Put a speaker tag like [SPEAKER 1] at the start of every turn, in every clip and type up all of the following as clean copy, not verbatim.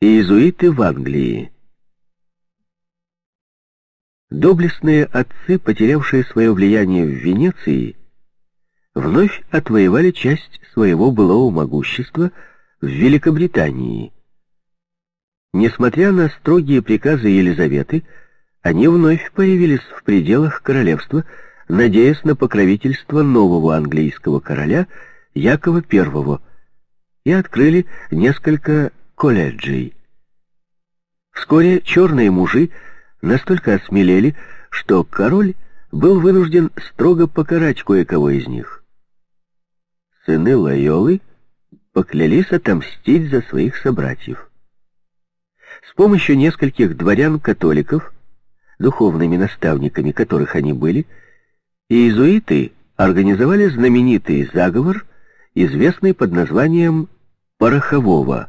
[SPEAKER 1] Иезуиты в Англии. Доблестные отцы, потерявшие свое влияние в Венеции, вновь отвоевали часть своего былого могущества в Великобритании. Несмотря на строгие приказы Елизаветы, они вновь появились в пределах королевства, надеясь на покровительство нового английского короля Якова I, и открыли несколько колледжей. Вскоре черные мужи настолько осмелели, что король был вынужден строго покарать кое-кого из них. Сыны Лойолы поклялись отомстить за своих собратьев. С помощью нескольких дворян-католиков, духовными наставниками которых они были, иезуиты организовали знаменитый заговор, известный под названием Порохового.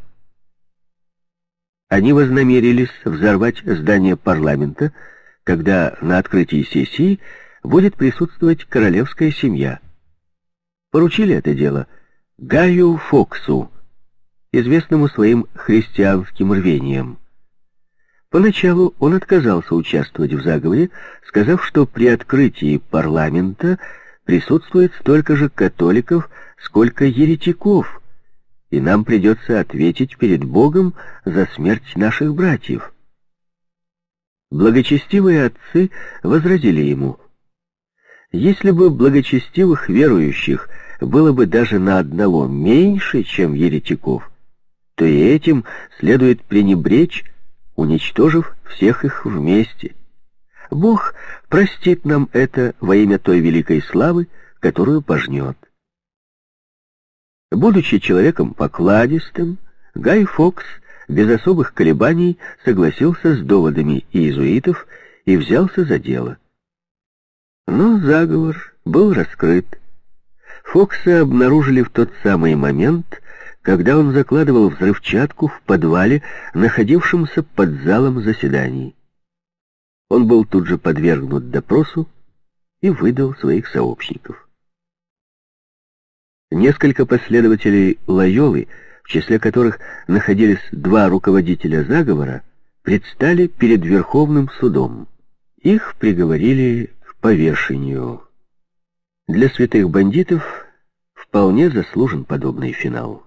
[SPEAKER 1] Они вознамерились взорвать здание парламента, когда на открытии сессии будет присутствовать королевская семья. Поручили это дело Гаю Фоксу, известному своим христианским рвением. Поначалу он отказался участвовать в заговоре, сказав, что при открытии парламента присутствует столько же католиков, сколько еретиков, и нам придется ответить перед Богом за смерть наших братьев. Благочестивые отцы возразили ему: если бы благочестивых верующих было бы даже на одного меньше, чем еретиков, то и этим следует пренебречь, уничтожив всех их вместе. Бог простит нам это во имя той великой славы, которую пожнет. Будучи человеком покладистым, Гай Фокс без особых колебаний согласился с доводами иезуитов и взялся за дело. Но заговор был раскрыт. Фокса обнаружили в тот самый момент, когда он закладывал взрывчатку в подвале, находившемся под залом заседаний. Он был тут же подвергнут допросу и выдал своих сообщников. Несколько последователей Лойолы, в числе которых находились два руководителя заговора, предстали перед Верховным судом. Их приговорили к повешению. Для святых бандитов вполне заслужен подобный финал.